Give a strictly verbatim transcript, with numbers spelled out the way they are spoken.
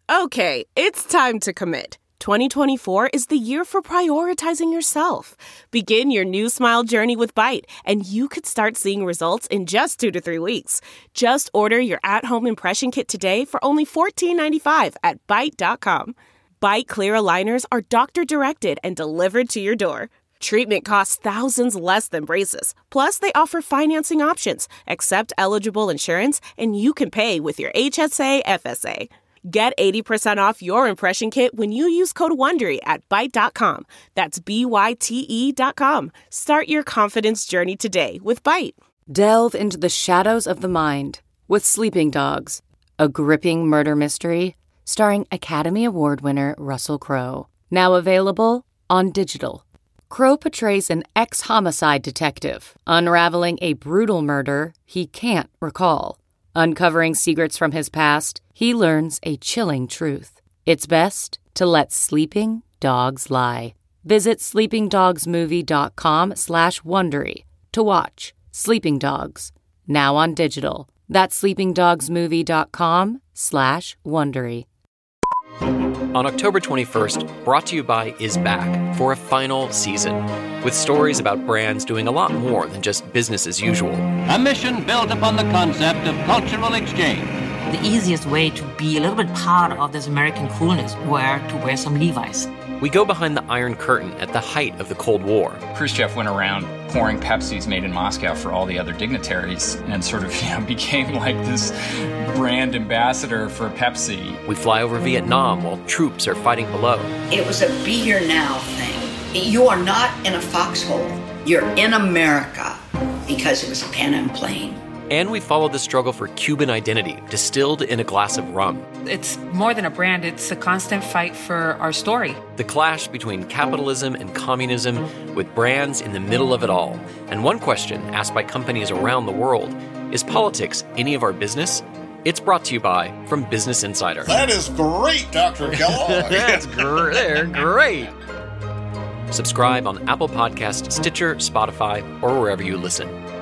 Okay, it's time to commit. twenty twenty-four is the year for prioritizing yourself. Begin your new smile journey with Byte, and you could start seeing results in just two to three weeks. Just order your at-home impression kit today for only fourteen ninety-five at byte dot com. Byte Clear aligners are doctor-directed and delivered to your door. Treatment costs thousands less than braces. Plus, they offer financing options, accept eligible insurance, and you can pay with your H S A F S A. Get eighty percent off your impression kit when you use code WONDERY at byte dot com. That's B Y T E dot com. Start your confidence journey today with Byte. Delve into the shadows of the mind with Sleeping Dogs, a gripping murder mystery starring Academy Award winner Russell Crowe. Now available on digital. Crowe portrays an ex-homicide detective unraveling a brutal murder he can't recall. Uncovering secrets from his past, he learns a chilling truth. It's best to let sleeping dogs lie. Visit sleepingdogsmovie.com slash Wondery to watch Sleeping Dogs, now on digital. That's sleepingdogsmovie.com slash Wondery. On October twenty-first, Brought to You By is back for a final season, with stories about brands doing a lot more than just business as usual. A mission built upon the concept of cultural exchange. The easiest way to be a little bit part of this American coolness were to wear some Levi's. We go behind the Iron Curtain at the height of the Cold War. Khrushchev went around pouring Pepsis made in Moscow for all the other dignitaries and sort of, you know, became like this brand ambassador for Pepsi. We fly over Vietnam while troops are fighting below. It was a be here now thing. You are not in a foxhole. You're in America because it was a Pan Am plane. And we follow the struggle for Cuban identity, distilled in a glass of rum. It's more than a brand, it's a constant fight for our story. The clash between capitalism and communism, with brands in the middle of it all. And one question asked by companies around the world, is politics any of our business? It's brought to you by from Business Insider. That is great, Doctor Kellogg. That's great. They're great. Subscribe on Apple Podcasts, Stitcher, Spotify, or wherever you listen.